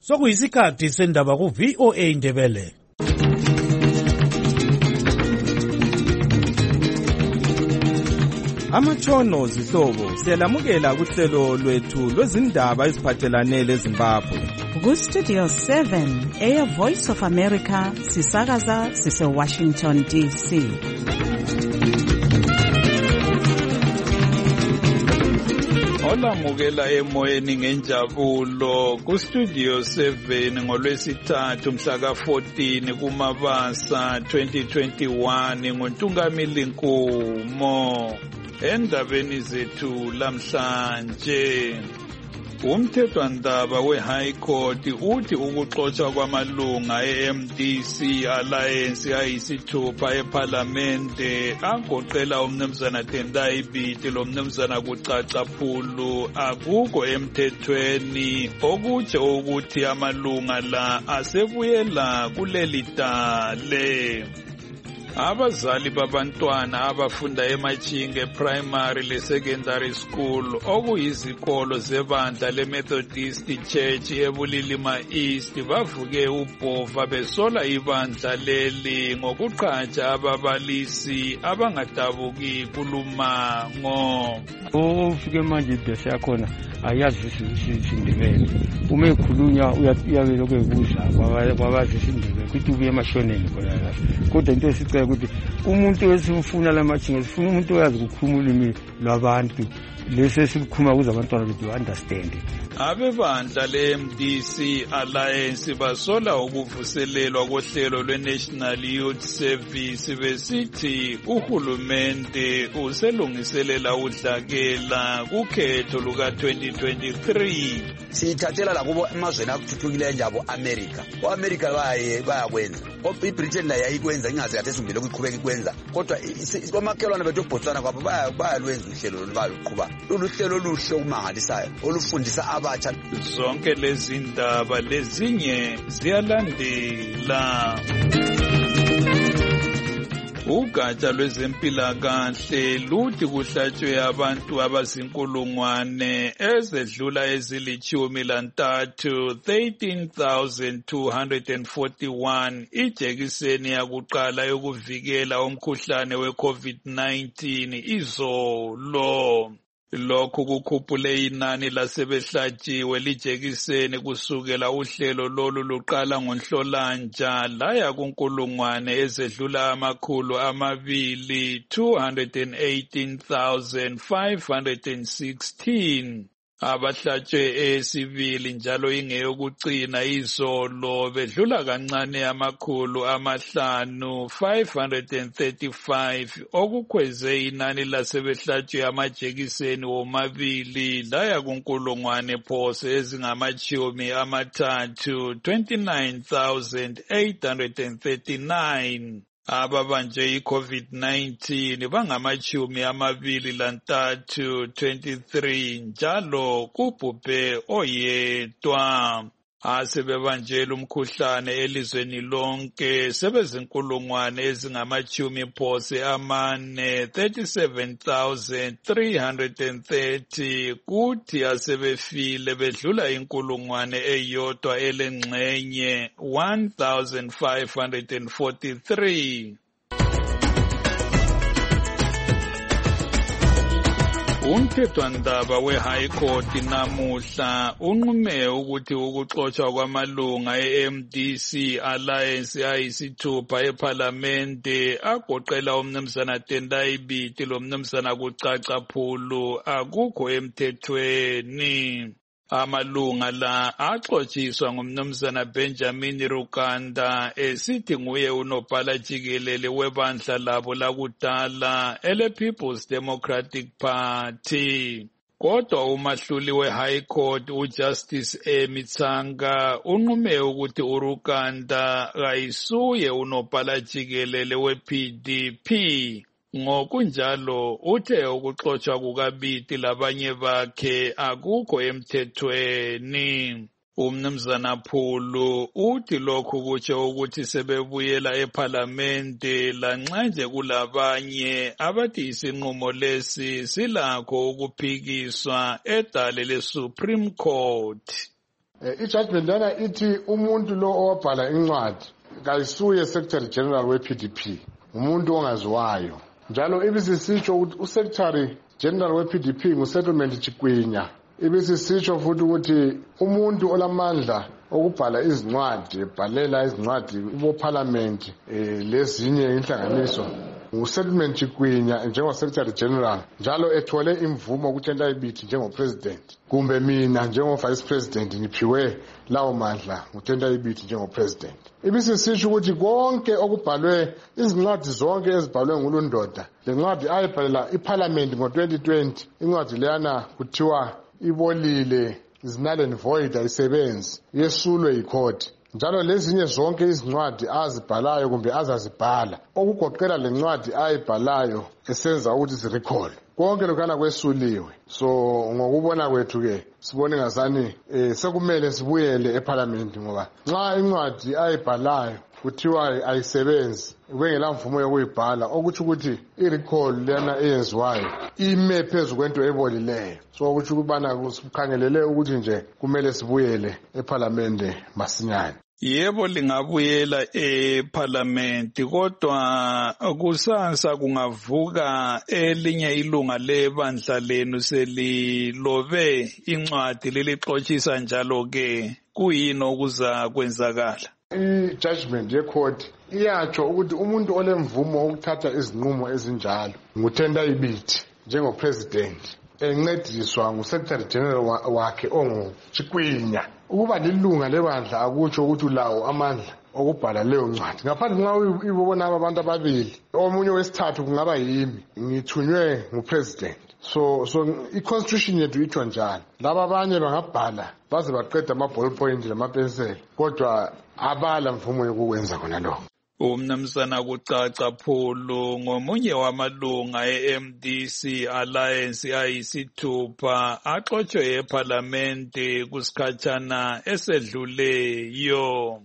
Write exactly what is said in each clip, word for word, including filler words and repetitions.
Sokuyisikhathi sendaba ku V O A Ndebele. Amatshono zihlobo siyalamukela kuhlelo lwethu lwezindaba eziphathelane leZimbabwe. Ku Studio seven, Air Voice of America, sisakaza sise Washington D C. Olamukela emoyeni ngenjabulo ku Studio seven ngolwesithathu mhla ka fourteen kuMabasa twenty twenty-one ngoNtungamili Nkumo. Endabeni zethu lamhlanje, umthethwandaba we-High Court uthi ukuxotshwa kwamalunga e-M D C Alliance ayisithupha eParlamente agoqela umnumzana Tendai Biti lomnumzana Kucaca Phulu akukho emthethweni, okutsho ukuthi amalunga la asebuyela kuleli dale. Abazali babantwana abafunda eMachinge Primary le Secondary School okuyizikolo zebandla leMethodist Church eBulilima East bavuke ubhova besola ibandla leli ngokuqhatsha ababalisi abangadabuki kulumango. Ufike manje ibhesi yakhona ayazi isindebele, uma ekhulunywa uyabelo kwebuza kwabazi isindebele kuthi ubuye emashoneni khona. Kodwa into esicela ukuthi umuntu esifuna lamachinga sifuna umuntu oyazi ukukhuluma ulimi lwabantu lesi esikhuluma ukuze abantwana bethu understand. Abebandla le-M D C Alliance basola ukuvuselelwa kohlelo lwe-National Youth Service besithi uhulumende uselungiselela udlakela kukhetho luka twenty twenty-three. Siyithathela lakubo emazweni akuthuthukile njabo America. O-America baye bayakwenza. I-Britain la yayikwenza ingaze kade simbile ukuqhubeka ikwenza. Kodwa kwamakhelwane bethu eBotswana kwabo bayalwenza uhlelo oluqhuba. Uluhlelo oluhle okumangalisayo olufundisa abatsha. Zonke lezi ndaba lezinye ziyalandela. Ugatsha lwezempilakahle luthi kuhlatshwe abantu abazinkulungwane ezedlula ezilitshumi lantathu thirteen thousand two hundred forty-one ijekiseni yakuqala yokuvikela umkhuhlane we-COVID nineteen izolo. Lokhu kukhuphule inani lasebehlatshiwe lijekiseni kusukela uhlelo lolu luqala ngoNhlolanja laya kunkulungwane ezedlula amakhulu amabili two hundred eighteen thousand five hundred sixteen. Abahlatshwe esibili njalo ingeyokucina izolo bedlula kancane amakhulu amahlanu five hundred thirty-five okukhweze inani lasebehlatshwe amajekiseni womabili laya kunkulungwane phose ezingamachumi amathathu twenty-nine thousand eight hundred thirty-nine. Ababanje i-COVID nineteen bangamachumi amabili lantathu twenty-three njalo kubhubhe oyedwa. Asebebanjela umkhuhlane elizweni lonke sebezinkulungwane ezingamachumi phose amane thirty-seven thousand three hundred thirty kuthi asebefile bedlula inkulungwane eyodwa elengxenye one thousand five hundred forty-three. Umthethwandaba we-High Court namuhla unqume ukuthi ukuxotshwa kwamalunga e-M D C Alliance ayisithupha eParlamente agoqela umnumzana Tendai Biti lomnumzana Kucaca Phulu akukho emthethweni. Amalunga la axotshiswa ngumnumzana Benjamin Rukanda esithi nguye unobhala jikelele webandla labo lakudala ele People's Democratic Party. Kodwa umahluli we-High Court uJustice Amy Tsanga unqume ukuthi uRukanda kayisuye unobhala jikelele we-P D P. Ngokunjalo uthe ukuxotshwa kukabiti labanye bakhe akukho emthethweni. Umnumzana Phulu uthi lokhu kutsho ukuthi sebebuyela eParlamente lanxa nje kulabanye abathi isinqumo lesi silakho ukuphikiswa edale leSupreme Court. I-judgment lana ithi umuntu lo owabhala incwadi kayisuye secretary general we-P D P, umuntu ongaziwayo. Njalo ibisisitsho ukuthi u-secretary general we-P D P ngu-Settlement Chikwenya. Ibisisitsho futhi ukuthi umuntu olamandla okubhala izincwadi, ebhalela izincwadi ibo-parliament lezinye inhlanganiso ngu-Settlement Chikwenya njengo-secretary general, njalo ethole imvumo ukuthi enta ibithi njengo-president, kumbe mina njengo-vice president ngiphiwe lawo mandla ukuthi enta ibithi njengo-president. Ibisisitsho ukuthi konke okubhalwe izincwadi zonke ezibhalwe ngulundoda, le ncwadi ayibhalela iparliament ngo-twenty twenty, incwadi leyana kuthiwa ibolile, is null and void, ayisebenzi, yesulwe yikhoti. Njalo lezinye zonke izincwadi azibhalayo kumbe azazibhala okugoqela le ncwadi ayibhalayo esenza ukuthi zirecall konke lokana kwesuliwe. So ngokubona kwethu ke sibone ngasani eh, sekumele sibuyele eparliament, ngoba nxa incwadi ayibhalayo kuthiwa ayisebenzi kwengela mvumo yokuyibhala, okuthi ukuthi i-recall lena eyenziwayo ime phezu kwento ebolileyo. So ukuthi kubana kusikhangelele ukuthi nje kumele sibuyele eparliament masinyane. Yebo, lingabuyela eParliament, kodwa kusasa kungavuka elinye ilunga lebandla lenu selilobe incwadi lilixoxisa njalo ke kuyini okuza kwenzakala? I-judgment yecourt iyatsho ukuthi umuntu olemvumo ukuthatha izinqumo ezinjalo nguthenda ibithi njengopresident, encediswa ngu-secretary general wakhe onguChikwenya. Ukuba lilunga lebandla akutsho ukuthi ulawo amandla okubhala leyo ncwadi. Ngaphandle nxa ibona abantu ababili, omunye wesithathu kungaba yimi, ngithunywe ngupresident. So so i-constitution yethu itsho njalo. Laba abanye bangabhala baze baqeda ama-ball point lamapenseli, kodwa abala mvumo yokukwenza khona lokho. Umnumzana Kucaca Phulu ngomunye wamalunga e-M D C Alliance ayisithupha axotshiwe eParliament kusikhatshana esedluleyo.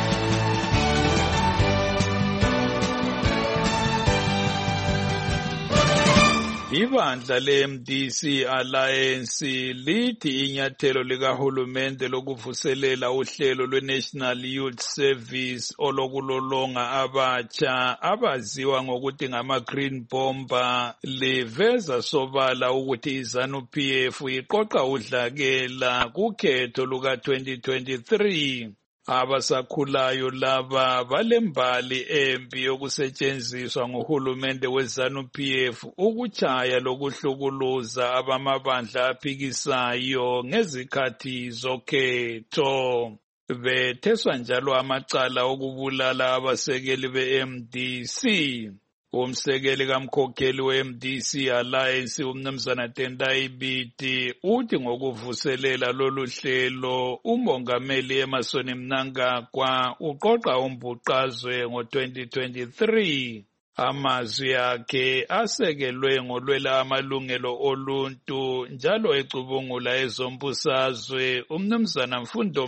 Ibandla le-M D C Alliance lithi inyathelo likahulumende lokuvuselela uhlelo lwe-National Youth Service olokulolonga abatsha abaziwa ngokuthi ngama-Green Bomber liveza sobala ukuthi i-ZANU-P F iqoqa udlakela kukhetho luka-twenty twenty-three. Abasakhulayo laba balembali embi yokusetshenziswa nguhulumende we-ZANU-P F ukuchaya lokuhlukuluza abamabandla aphikisayo ngezikhathi zokhetho. Betheswa njalo amacala okubulala abasekeli be-M D C. Umsekeli kamkhokheli we-M D C Alliance umnumzana Tendai Biti uthi ngokuvuselela lolu hlelo umongameli Emmerson Mnangagwa uqoqa umbhuqazwe ngo-twenty twenty-three. Amazwi akhe asekelwe ngolwela amalungelo oluntu njalo ecubungula ezombusazwe umnumzana Mfundo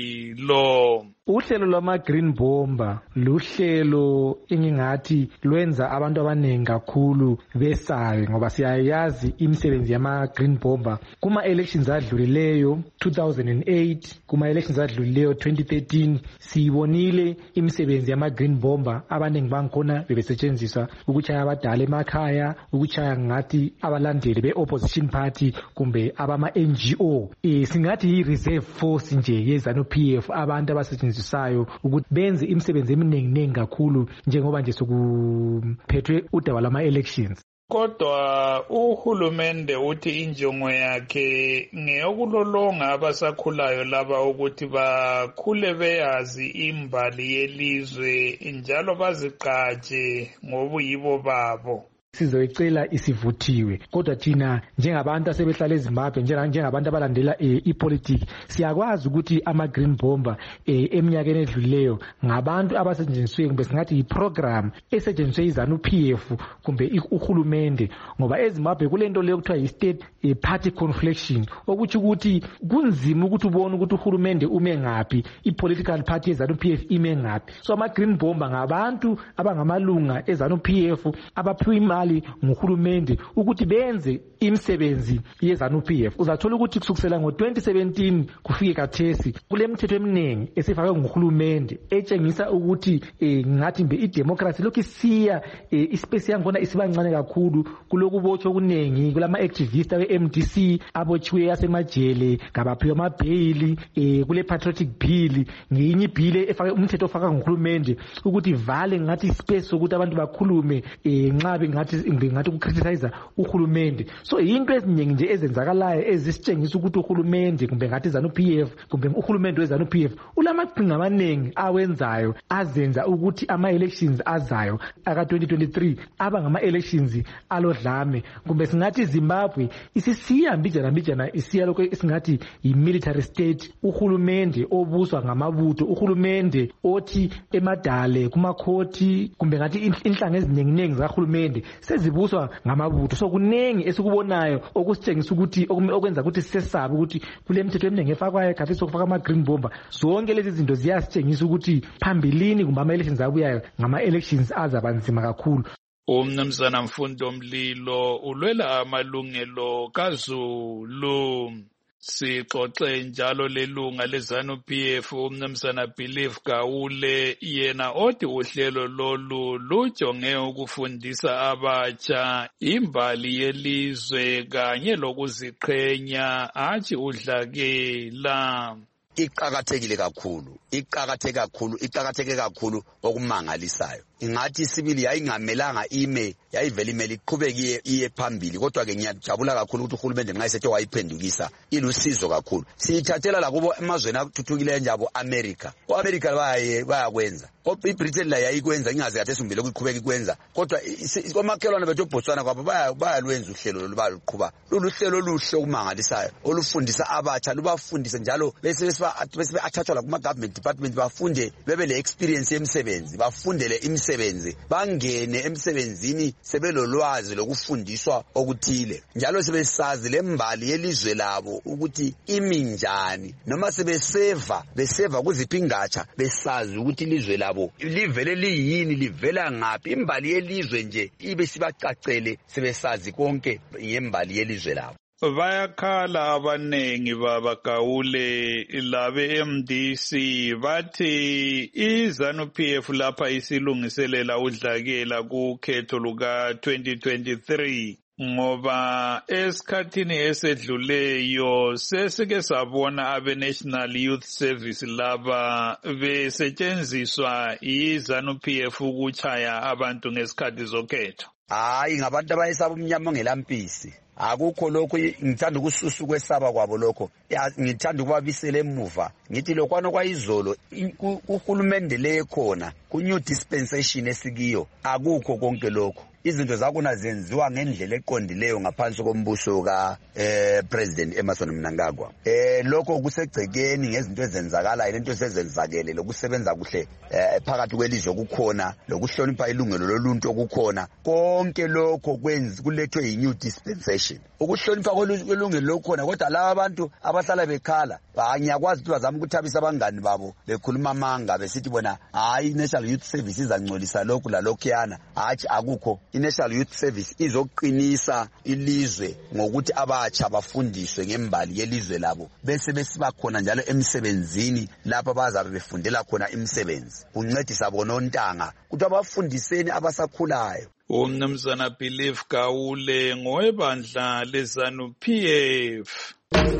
Mlilo. Uhlelo lwama-Green Bomber luhlelo engingathi lwenza abantu abaningi kakhulu besabe, ngoba siyayazi imisebenzi yama-Green Bomber kuma-elections adlulileyo two thousand eight, kuma-elections adlulileyo twenty thirteen. Siyibonile imisebenzi yama-Green Bomber, abaningi bangikhona bebesetshenziswa ukuchaya abadala emakhaya, ukuchaya ngathi abalandeli be-opposition party kumbe abama-N G O. Eh, singathi yi-reserve force nje ye-ZANU-P F, abantu abasetshenziswa sayo ukuthi benze imisebenzi eminingi kakhulu njengoba nje sokuphethwe udaba lama-elections. Kodwa uhulumende uthi injongo yakhe ngeyokulolonga abasakhulayo laba ukuthi bakhule beyazi imbali yelizwe njalo baziqhaje ngobuyibo babo. Sizoyicela isivuthiwe, kodwa thina njengabantu asebehlala eZimbabwe njengabantu abalandela ipolitiki siyakwazi ukuthi ama-Green Bomber eminyakeni edlulileyo ngabantu abasetshenziswe kumbe singathi yiprogram esetshenziswe i-ZANU-P F kumbe uhulumende, ngoba eZimbabwe kulento leyo kuthiwa yi-state party confliction, okuthi ukuthi kunzima ukuthi ubone ukuthi uhulumende ume ngaphi, i-political party ye-ZANU-P F ime ngaphi. So ama-Green Bomber ngabantu abangamalunga e-ZANU-P F abaphiwa imali abazali nguhulumende ukuthi benze imisebenzi yeZANU-P F. Uzathola ukuthi kusukela ngo twenty seventeen kufike kathesi kule mithetho eminingi esifakwe nguhulumende etshengisa ukuthi eh, ngathi mbe idemocracy lokhu isiya eh, ispace yangona isibancane kakhulu kulokubotshwa okunengi kulama activists we M D C abotshiwe yasemajele ngabaphiwa amabhayili eh, kule patriotic bill ngiyinye bill efake umthetho ofaka nguhulumende ukuthi vale ngathi space ukuthi abantu bakhulume eh, nxa bengathi ngathi ukukriticize uhulumende. So into eziningi nje ezenzakalayo ezisitshengisa ukuthi uhulumende kumbe ngathi ZANU-P F kumbe uhulumende weZANU-P F ulamaqhinga amaningi awenzayo azenza ukuthi ama elections azayo aka twenty twenty-three aba ngama elections alodlame kumbe singathi Zimbabwe isisiya mbijana mbijana isiya lokho esingathi yi military state. Uhulumende obuswa ngamabutho, uhulumende othi emadale kumakhoti kumbe ngathi inhlanga eziningi zahulumende sezibuswa ngamabutho. So kunengi esikubonayo okusitshengisa ukuthi okwenza ukuthi sisesabe ukuthi kule mithetho eminingi efakwayo khathi sokufaka ama green bomber zonke lezi zinto ziyasitshengisa ukuthi phambilini kumbe ama elections abuyayo ngama elections azabanzima kakhulu. Umnumzana Mfundo Mlilo ulwela amalungelo kaZulu. Sixoxe njalo lelunga leZANU-P F umnumzana Believe Gawule yena othi uhlelo lolu lujonge ukufundisa abatsha imbali yelizwe kanye lokuziqhenya athi udlakela. Iqakathekile kakhulu iqakatheke kakhulu iqakatheke kakhulu okumangalisayo. Ingathi isibili yayingamelanga ime yayivela imeli iqhubeke iye phambili, kodwa ke ngiyajabula kakhulu ukuthi uhulumende nxa isethe wayiphendukisa ilusizo kakhulu. Siyithathela la kubo emazweni athuthukile njabo America. OAmerica baye bayakwenza. Kodwa iBritain la yayikwenza ingaze yathi simbele ukuqhubeka ikwenza. Kodwa komakhelwane bethu eBotswana kwabo bayalwenza uhlelo lolu baluqhuba. Lolu hlelo oluhle okumangalisayo olufundisa abatsha lubafundise njalo bese bese athathwa la kuma government department bafunde bebe le experience yemsebenzi bafundele imsebenzi bangene emsebenzini sebelolwazi lokufundiswa okuthile njalo sebesazi lembali yelizwe labo ukuthi iminjani noma sebeseva beseva kuziphingatsha besazi ukuthi ilizwe labo livele liyini livela ngaphi imbali yelizwe nje ibe sibacacele sebesazi konke ngembali yelizwe labo. Bayakhala abanengi baba Gawule labe M D C bathi iZANU-P F lapha isilungiselela udlakela kukhetho luka twenty twenty-three ngoba esikhathini esedluleyo sesike sabona abe National Youth Service laba besetshenziswa iZANU-P F ukuchaya abantu ngesikhathi zokhetho. Hayi ngabantu abayesaba umnyama ngelampisi. Akukho lokho ngithanda ukususa kwesaba kwabo lokho ngithanda ukubabisela emuva ngithi lokwana kwayizolo uhulumende le khona ku new dispensation esikiyo akukho konke lokho izinto zakona zenziwa ngendlela eqondileyo ngaphansi kombuso ka eh President Emmerson Mnangagwa. Eh lokho kusegcekeni ngezinto ezenzakala into esezenzakele lokusebenza kuhle phakathi kwelizwe kukhona lokuhlonipha ilungelo loluntu okukhona konke lokho kwenza kulethwe yi new dispensation. Ukuhlonipha kwelungelo lokhona kodwa laba abantu abahlala bekhala ngiyakwazi ukuthi bazama ukuthabisa abangani babo bekhuluma amanga besithi bona hayi National Youth Service izangcolisa lokhu la lokhuyana hathi akukho. I-National Youth Service izoqinisa ilizwe ngokuthi abatsha bafundiswe ngembali yelizwe labo bese besiba khona njalo emsebenzini lapha bazabe befundela khona imisebenzi uncedisa bona ontanga ukuthi abafundiseni abasakhulayo. Umnumzana Believe Gawule ngowebandla leZANU-P F.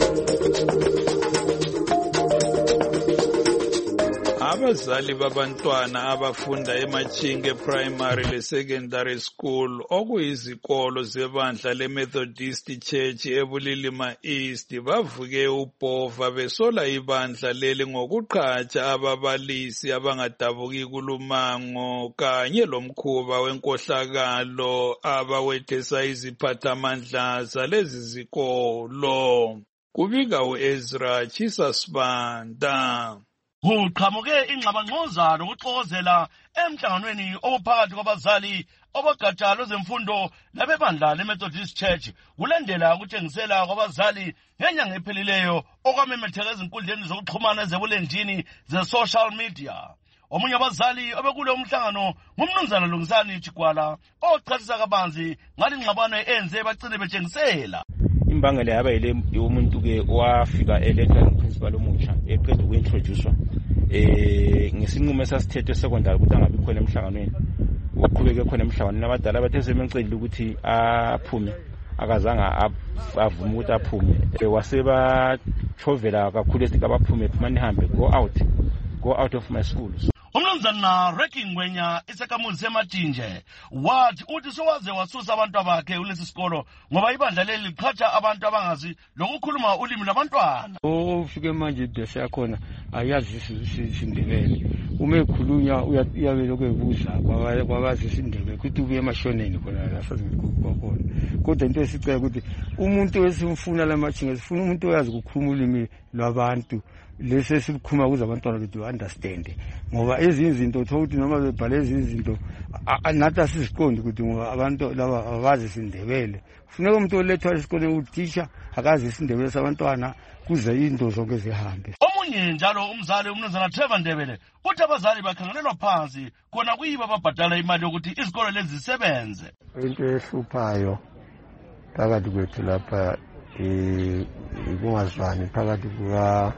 Abazali babantwana abafunda eMachinge Primary le Secondary School okuyizikolo zebandla leMethodist Church eBulilima East bavuke ubhova besola ibandla leli ngokuqhatsha ababalisi abangadabuki kulumango kanye lomkhuba wenkohlakalo abawethesa iziphathamandla zalezi zikolo. Kubika uEzra Chisasibanda. Kuqhamuke ingxabangxozano ukuxokozela emhlanganweni ophakathi kwabazali obagatsha lwezemfundo labebandla leMethodist Church kulandela ukuthengisela kwabazali ngenyanga ephelileyo okwamemetheka ezinkundleni zokuxhumana ezebulenjini ze-social media. Omunye abazali obekule umhlangano ngumnumzana Lungisani Chigwala ochasisa kabanzi ngale ngxabano enze bacine betshengisela. Imbangela yaba ile umuntu ke wafika elected principal omutsha eqeda ukuintroducewa eh ngesinqumo sasithethe secondary ukuthi angabi khona emhlanganweni waqhubeka khona emhlanganweni abadala bathe semecela ukuthi aphume akazanga avuma ukuthi aphume waseba chovela kakhulu esithi abaphume manje hambe go out go out of my school. Umnumzana Reki Ngwenya isekamuzi seMatinje wathi uthi sowaze wasusa abantu abakhe kulesi sikolo ngoba ibandla leli liqhatsha abantu abangazi lokukhuluma ulimi labantwana. Ufike manje ibhesi yakhona ayazi isindebele. Uma ekhulunywa uyabe lokho ebuza kwabazi isindebele ukuthi ubuye emashoneni khona la sazikuba khona. Kodwa into esicela ukuthi umuntu wesimfuna lamachinga sifuna umuntu oyazi ukukhuluma ulimi lwabantu lese sikhuluma kuze abantwana bethu understand ngoba ezinye izinto uthola noma bebhale ezinye izinto nathi asiziqondi ukuthi ngoba abantu laba abazi isindebele kufuneka umuntu olethwa esikoleni uthisha akazi isindebele sabantwana kuze into zonke zihambe. Omunye njalo umzali umnumzana Trevor Ndebele uthi abazali bakhangelelwa phansi khona kuyiba babhadala imali yokuthi izikolo lezi zisebenze. Into ehluphayo phakathi kwethu lapha eh kungazwani phakathi kuka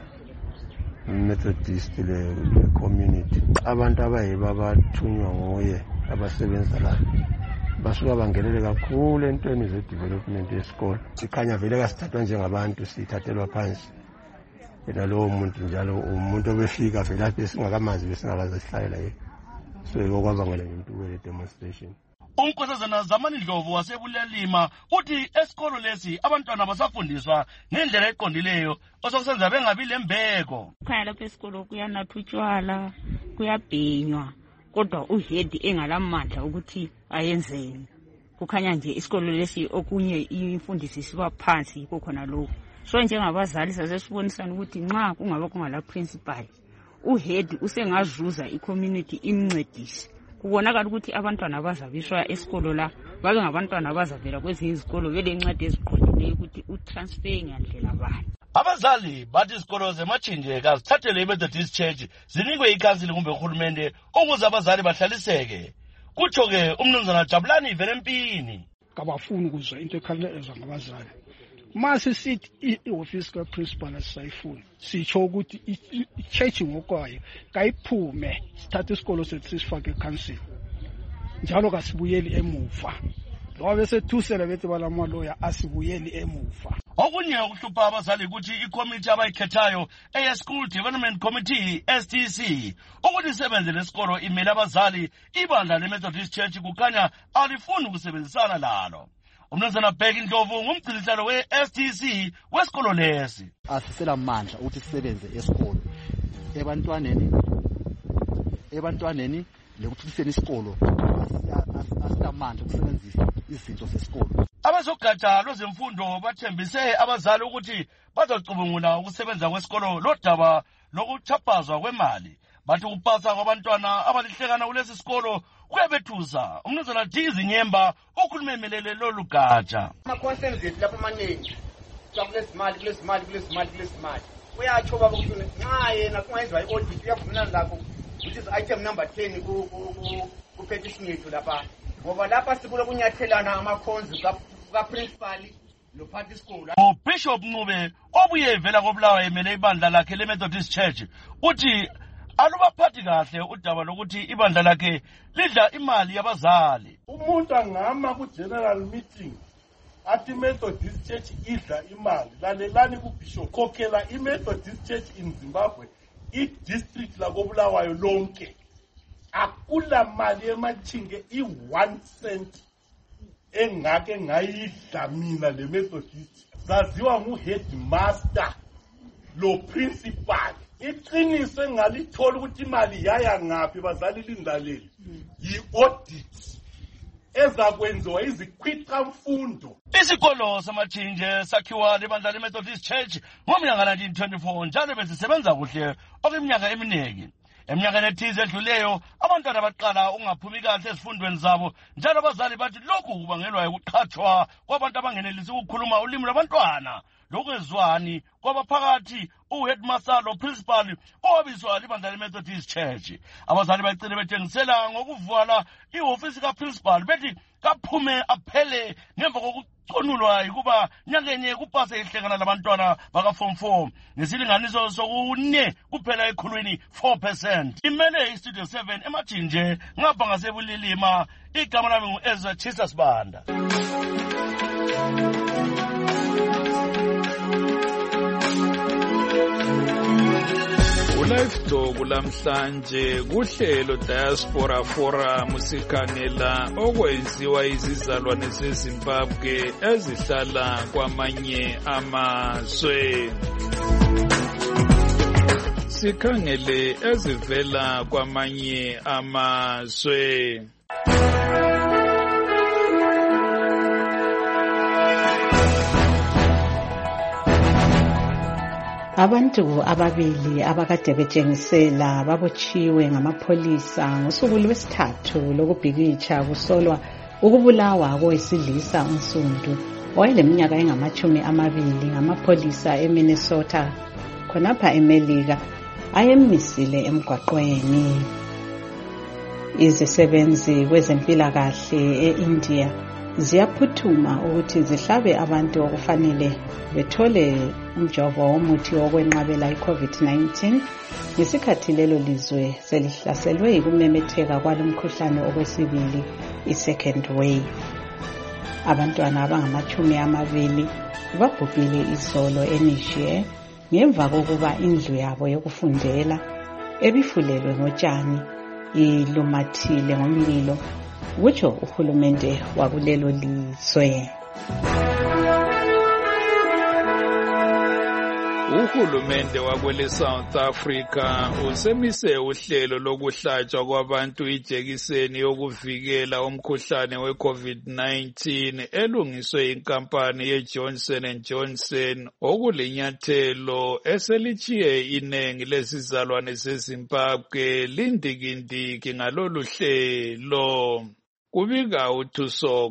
Methodist le community. Abantu abayiba bathunywa ngoye abasebenza la basuka bangelele kakhulu entweni ze development yesikole. Sikhanya vele kasithathwa njengabantu sithathelwa phansi. Yena lo muntu njalo umuntu obefika vele lapho singakamazi besingakaze sihlalela yena. So okwabangela into we demonstration. Unkosazana Zamani Ndlovu wasebulelima uthi esikolo lesi abantwana basafundiswa ngendlela eqondileyo osokusenza bengabi lembeko. Khaya lapha esikolo kuyanathutshwala kuyabhinywa kodwa uhead engalamandla ukuthi ayenzeni. Kukhanya nje isikolo lesi okunye imfundisi siba phansi yikho khona lokho. So njengabazali sasesibonisana ukuthi nxa kungaba kungala principal uhead usengazuza icommunity imncedise. Kubonakala ukuthi abantwana abazabiswa esikolo la babe ngabantwana abazavela kwezinye izikolo vele incwadi eziqondileyo ukuthi utransfer ngandlela bani. Abazali bathi izikolo zeMachinje kazithathele iMethodist Church zinikwe ikhansili kumbe uhulumende ukuze abazali bahlaliseke. Kutsho ke umnumzana Jabulani Verempini. Kabafuni ukuzwa into ekhangelezwa ngabazali. Mase sithi ioffice ka principal asayifuni sitsho ukuthi ichurch ngokwayo kayiphume sithathe isikolo sethu sifake council njalo kasibuyeli emuva ngoba bese thusela bethi balamaloya asibuyeli emuva. Okunye ukuhlupha abazali ukuthi icommittee abayikhethayo eya School Development Committee S T C ukuthi isebenze lesikolo imele abazali ibandla leMethodist Church kukhanya alifuni ukusebenzisana lalo. Umnumzana Bheki Ndlovu ngumgcinisihlalo we-S T C wesikolo lesi. Asisela mandla ukuthi sisebenze esikolo ebantwaneni ebantwaneni lekuthuthukiseni isikolo asilamandla ukusebenzisa izinto zesikolo. Abezogatsha lwezemfundo bathembise abazali ukuthi bazocubungula ukusebenza kwesikolo lodaba lokuchapazwa kwemali. Bathi ukupasa kwabantwana abalihlekana kulesi sikolo kuyabethusa. Umnumzana Dizi Nyemba ukhulume emelele lolu gatsha. Ama-concerns ethu lapho amaningi kulezimali kulezimali kulezimali kulezimali uyatsho baba ukuthi nxa yena kungayenzwa i-audit uyavumelana lakho ukuthi is-item number ten ku-petition yethu lapha ngoba lapha sibule kunyathelana amakhonzi kaprincipal lophathi isikolo. UBishop Ncube obuye evela koBulawayo emele ibandla lakhe leMethodist Church uthi alubaphathi kahle udaba lokuthi ibandla lakhe lidla imali yabazali. Umuntu angama ku-general meeting athi Methodist Church idla imali. Lalelani kuBishop khokhela iMethodist Church in Zimbabwe i-district lakoBulawayo lonke akula mali eMachinge i-one cent engake ngayidla mina le Methodist. Zaziwa ngu-headmaster lo principal. Iqiniso engalithola ukuthi imali yaya ngaphi bazali lindaleli yi-audit ezakwenziwa izikhwicamfundo. Isikolo saMachinje sakhiwa libandla leMethodist Church ngomnyaka nineteen twenty-four njalo bezisebenza kuhle okweminyaka eminingi. Eminyakeni ethize edluleyo abantwana baqala ungaphumi kahle ezifundweni zabo njalo abazali bathi lokhu kubangelwa ukuqhathwa kwabantu abangenelisi ukukhuluma ulimi lwabantwana. lokwezwani kwabaphakathi uheadmaster lo principal owabizwa libandla le-Methodist Church. Abazali bagcine betshengisela ngokuvala ihofisi kaprincipal bethi kaphume aphele ngemva kokuconulwa yikuba nyakenye kupase ihlekana labantwana baka-form four ngesilinganiso sokune kuphela ekhulwini four percent. Imele istudio seven emathinje ngapha ngasebulilima. Igama lami ngu-Ezra Chisa Sibanda. Life Talk lamhlanje kuhlelo Diaspora Forum sikhangela okwenziwa izizalwane zeZimbabwe ezihlala kwamanye amazwe. Sikhangele ezivela kwamanye amazwe. Abantu ababili abakade betshengisela babotshiwe ngamapholisa ngosuku lwesithathu lokubhikitsha kusolwa ukubulawa kowesilisa unsundu owayeleminyaka engamachumi amabili ngamapholisa eMinnesota khonapha eMelika ayemisile emgwaqweni. Izisebenzi kwezempilakahle eIndia ziyaphuthuma ukuthi zihlabe abantu okufanele bethole umjovo womuthi wokwenqabela i-COVID nineteen ngesikhathi lelo lizwe selihlaselwe yikumemetheka kwalomkhuhlane okwesibili i-second wave. Abantwana abangamachumi amabili babhubhile izolo eNiger ngemva kokuba indlu yabo yokufundela ebifulelwe ngotshani ilumathile ngomlilo, kutsho uhulumende wakulelo lizwe. Uhulumende wakwele South Africa usemise uhlelo lokuhlatshwa kwabantu ijekiseni yokuvikela umkhuhlane we-COVID nineteen elungiswe inkampani ye-Johnson and Johnson okulinyathelo eselichiye inengi lesizalwane zeZimbabwe lindikindiki ngalolu hlelo. Kubika uThuso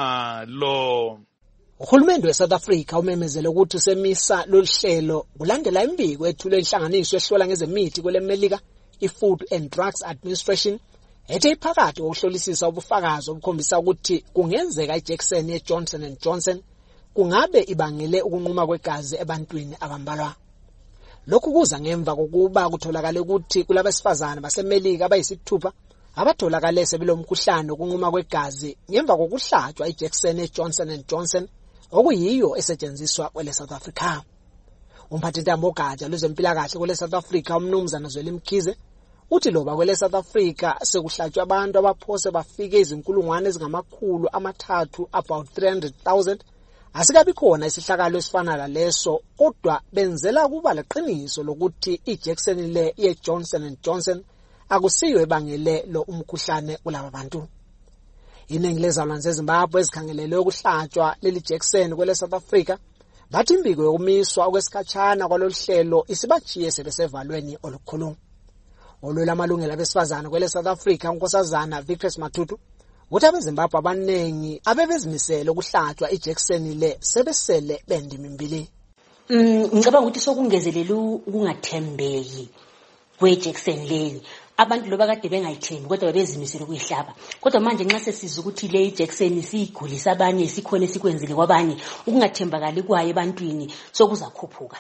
Khumalo. Uhulumende weSouth Africa umemezele ukuthi usemisa loluhlelo kulandela imbiko ethulwe inhlanganiso ehlola ngezemithi kwele Melika i-Food and Drugs Administration ethe iphakathi ukuhlolisisa ubufakazi obukhombisa ukuthi kungenzeka ijekiseni ye-Johnson and Johnson kungabe ibangele ukunquma kwegazi ebantwini abambalwa. Lokhu kuza ngemva kokuba kutholakale ukuthi kulabesifazane baseMelika abayisithupha abatholakale sebelomkhuhlane okunquma kwegazi ngemva kokuhlatshwa ijekiseni ye-Johnson and Johnson okuyiyo esetshenziswa kwele South Africa. Umphathintambo ogatsha lwezempilakahle kwele South Africa umnumzana Zweli Mkhize uthi loba kwele South Africa sekuhlatshwa abantu abaphose bafike izinkulungwane ezingamakhulu amathathu about three hundred thousand asikabi khona isihlakalo esifana laleso, kodwa benzela kuba leqiniso lokuthi ijekiseni le ye-Johnson and Johnson akusiyo ebangele lo umkhuhlane kulaba bantu. Iningi lezalwane zeZimbabwe ezikhangelele ukuhlatshwa leli jekiseni kwele South Africa bathi imbiko yokumiswa okwesikhatshana kwalolu hlelo isibachiye sebesevalweni olukhulu. Olwela amalungelo abesifazane kwele South Africa unkosazana Victor Matutu uthi abeZimbabwe abanengi abebezimisele ukuhlatshwa ijekiseni le sebesele bendimi mbili. Mm, ngicabanga ukuthi sokungezelela ukungathembeki kwejekiseni leli. Abantu loba kade bengayithembi kodwa bebezimisela ukuyihlaba. Kodwa manje nxa sesiza ukuthi le ijekiseni siyigulisa abanye sikhona sikwenzile kwabanye ukungathembakali kwayo ebantwini sokuzakhuphuka.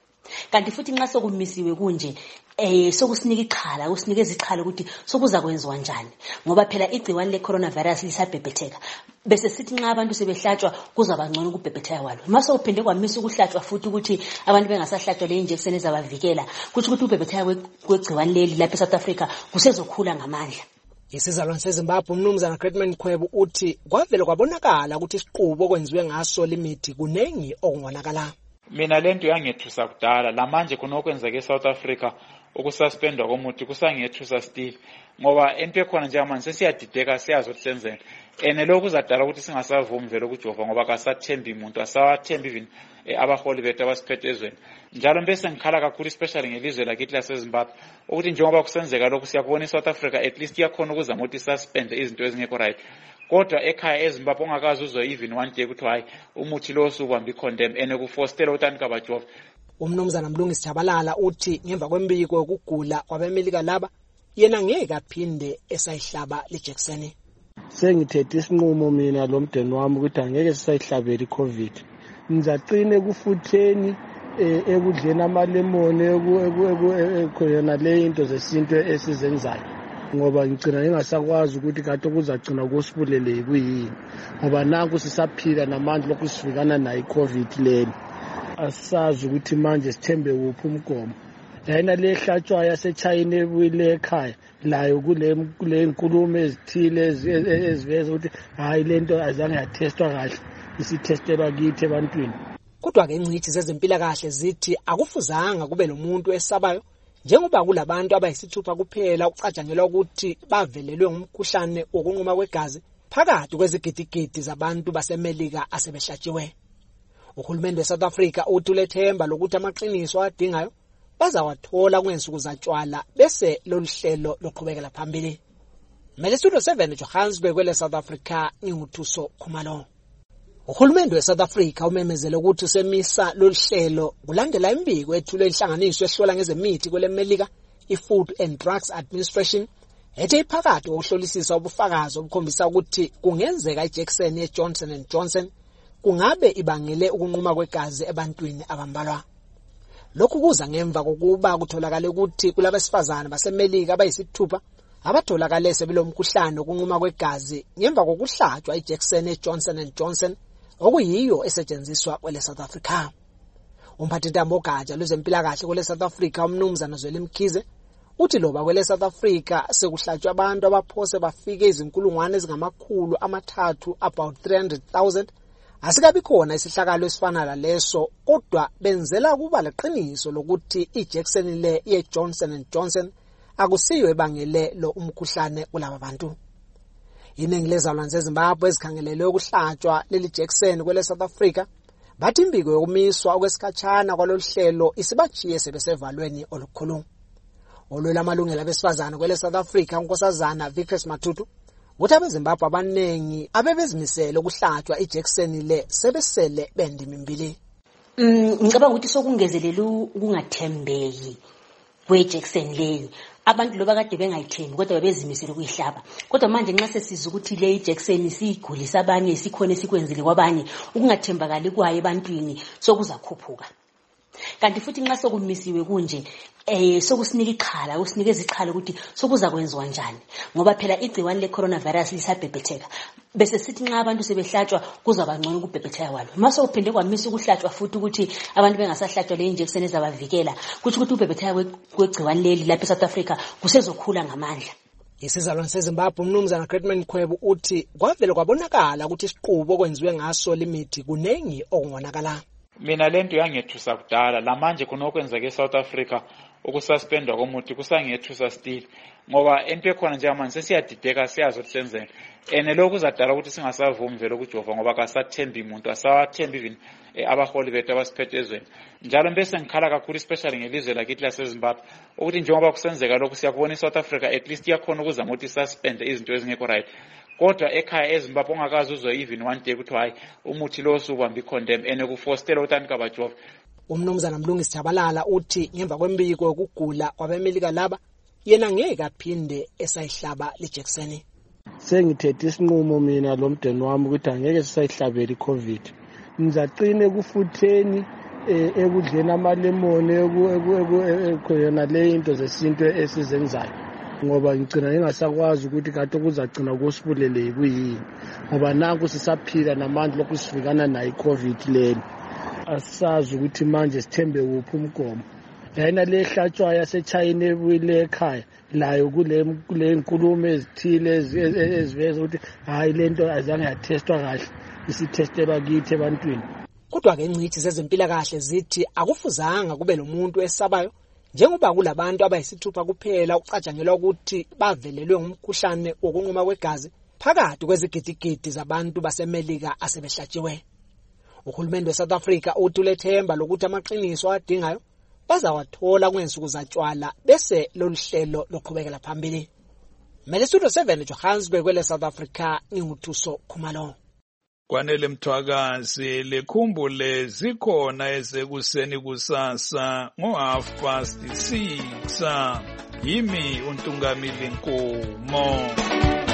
Kanti futhi nxa sokumisiwe kunje eh sokusinika ixhala, kusinikeza ixhala ukuthi sokuza kwenziwa njani ngoba phela igciwane le coronavirus lisabhebhetheka. Bese sithi nxa abantu sebehlatshwa kuzaba ngcono ukubhebhetheka kwalo. Mase uphinde kwamisa ukuhlatshwa futhi ukuthi abantu bengasahlatshwa le injection ezabavikela kuthi ukuthi ubhebhetheka kwegciwane leli lapha eSouth Africa kusezokhula ngamandla. Isizalwane seZimbabwe umnumzana Gretman Khwebu uthi kwavele kwabonakala ukuthi isiqubo okwenziwe ngaso limithi kunengi okungonakala. Mina lento yangethusa kudala lamanje kunokwenzeka eSouth Africa ukususpendwa komuthi kusangethusa still ngoba into ekhona nje manje sesiyadideka siyazi ukuthi senzeni ene lokhu kuzadala ukuthi singasavumi vele ukujova ngoba kasathembi umuntu asawathembi even abaholi bethu abasiphethe ezweni njalo bese ngikhala kakhulu especially ngelizwe lakithi laseZimbabwe ukuthi njengoba kusenzeka lokhu siyakubona eSouth Africa at least iyakhona ukuzama ukuthi suspend izinto ezingekho right kodwa ekhaya eZimbabwe ongakazi uzwe even one day ukuthi hayi umuthi lo usubamba icondem ene kufostela ukuthi anikabajova. Umnumzana Mlungisi Jabalala uthi ngemva kwembiko yokugula kwabemelika laba yena ngeke aphinde esayihlaba lejekiseni. Sengithethe isinqumo mina lo mdeni wami ukuthi angeke sisayihlabela iCovid. Ngizacine kufutheni ekudleni amalemon ekuyona le into zesinto esizenzayo. Ngoba ngicina ngingasakwazi ukuthi kade kuzacina kusibulele kuyini. Ngoba nanku sisaphila namandla lokusivikana nayo iCovid leni. Asazi ukuthi manje sithembe kuphi umgomo. Yena lehlatshwa yaseChina ebuyile ekhaya layo kule kule inkulumo ezithile eziveza ukuthi hayi lento azange yatestwa kahle isitestelwa kithi ebantwini. Kodwa ke ingcithi zezempilakahle zithi akufuzanga kube lomuntu esabayo njengoba kulabantu abayisithupha kuphela ukucatshangelwa ukuthi bavelelwe ngumkhuhlane wokunquma kwegazi phakathi kwezigidigidi zabantu baseMelika asebehlatshiwe. Uhulumende weSouth Africa uthi ulethemba lokuthi amaqiniso adingayo bazawathola kwensuku zatshwala bese loluhlelo loqhubekela phambili. Melestudio seven Johannesburg kwele South Africa nginguthuso Khumalo. Uhulumende weSouth Africa umemezele ukuthi usemisa loluhlelo kulandela imbiko ethulwe inhlanganiso ehlola ngezemithi kwele Melika iFood and Drugs Administration ethe iphakathi ukuhlolisisa ubufakazi obukhombisa ukuthi kungenzeka ijekiseni yeJohnson and Johnson kungabe ibangele ukunquma kwegazi ebantwini abambalwa. Lokhu kuza ngemva kokuba kutholakala ukuthi kulabesifazana baseMelika abayisithupha abatholakala sebelomkhuhlane wokunquma kwegazi ngemva kokuhlatshwa ijekiseni yeJohnson and Johnson okuyiyo esetshenziswa kwele South Africa. Umphathintambo ogatsha lwezempilakahle kwele South Africa umnumzana Zweli Mkhize uthi loba kwele South Africa sekuhlatshwa abantu abaphose bafike izinkulungwane ezingamakhulu amathathu about three hundred thousand asikabi khona isihlakalo esifana laleso kodwa benzela kuba leqiniso lokuthi ijekiseni le yeJohnson and Johnson akusiyo ebangele lo umkhuhlane kulaba bantu. Iningi lezalwane zeZimbabwe ezikhangelelwe ukuhlatshwa leli jekiseni kwele South Africa bathi imbiko yokumiswa okwesikhatshana kwaloluhlelo isibachiye sebesevalweni olukhulu. Olwela amalungelo abesifazana kwele South Africa unkosazana Vickers Matutu uthi abeZimbabwe abanengi abebezimisele ukuhlatshwa ijekiseni le sebesele bendima imbili. Mm ngicabanga ukuthi sokungezelela ukungathembeki kwejekiseni leyo. Abantu loba kade bengayithembi kodwa bebezimisela ukuyihlaba. Kodwa manje nxa sesiza ukuthi le ijekiseni sigulisa abanye sikhona sikwenzile kwabanye ukungathembakali kwayo ebantwini sokuzakhuphuka. Kanti futhi nxa sokumisiwe kunje eh sokusinika ikhala usinikeza ikhala ukuthi sokuza kwenziwa njani ngoba phela igciwane le coronavirus lisabhebhetheka bese sithi nxa abantu sebehlatshwa kuzaba ngcono ukubhebhetheka kwalo mase uphinde kwamisa ukuhlatshwa futhi ukuthi abantu bengasahlatshwa le injection ezabavikela kuthi ukuthi ubhebhetheka kwegciwane leli lapha eSouth Africa kusezokhula ngamandla. Isizalwane seZimbabwe umnumzana Greatman Khwebo uthi kwavele kwabonakala ukuthi isiqubo okwenziwe ngaso limithi kunengi okungonakala. Mina lento yangethusa kudala lamanje kunokwenzeka eSouth Africa ukususpendwa komuthi kusangethusa still ngoba into ekhona nje manje sesiyadideka siyazi ukuthi senzeni ene lokhu kuzadala ukuthi singasavumi vele ukujova ngoba kasathembi umuntu asawathembi even abaholi bethu abasiphethezweni njalo bese ngikhala kakhulu especially ngelizwe lakithi laseZimbabwe ukuthi njengoba kusenzeka lokhu siyakubona eSouth Africa at least iyakhona ukuzama ukuthi suspend izinto ezingekho right kodwa ekhaya eZimbabwe ongakazi uzwe even one day ukuthi hayi umuthi lo usubamba icondem ene kufostela ukuthi anikabajova. Umnumzana Mlungisi Jabalala uthi ngemva kwembiko yokugula kwabemelika laba yena ngeke aphinde esayihlaba lejekiseni. Sengithethe isinqumo mina lo mdeni wami ukuthi angeke sisayihlabela iCovid. Ngizacine kufutheni ekudleni amalemon ekuyona le into zesinto esizenzayo. Ngoba ngicina ngingasakwazi ukuthi kade kuzacina kusibulele kuyini ngoba nanku sisaphila namandla lokusivikana nayo iCovid leni. Asazi ukuthi manje sithembe kuphi umgomo. Yena lehlatshwa yaseChina ebuyile ekhaya layo kule kule inkulumo ezithile eziveza ukuthi hayi lento azange yatestwa kahle isitestelwa kithi ebantwini. Kodwa ke ingcithi zezempilakahle zithi akufuzanga kube lomuntu esabayo njengoba kulabantu abayisithupha kuphela ukucatshangelwa ukuthi bavelelwe ngumkhuhlane wokunquma kwegazi phakathi kwezigidigidi zabantu baseMelika asebehlatshiwe. Uhulumende weSouth Africa uthi ulethemba lokuthi amaqiniso adingayo bazawathola kwensuku zatshwala bese loluhlelo loqhubekela phambili. Mele Studio seven Johannesburg kwele South Africa nginguthuso Khumalo. Kwanele Mthwakazi lekhumbule zikhona ezekuseni kusasa ngo half past six. Yimi uNtungamili Nkomo.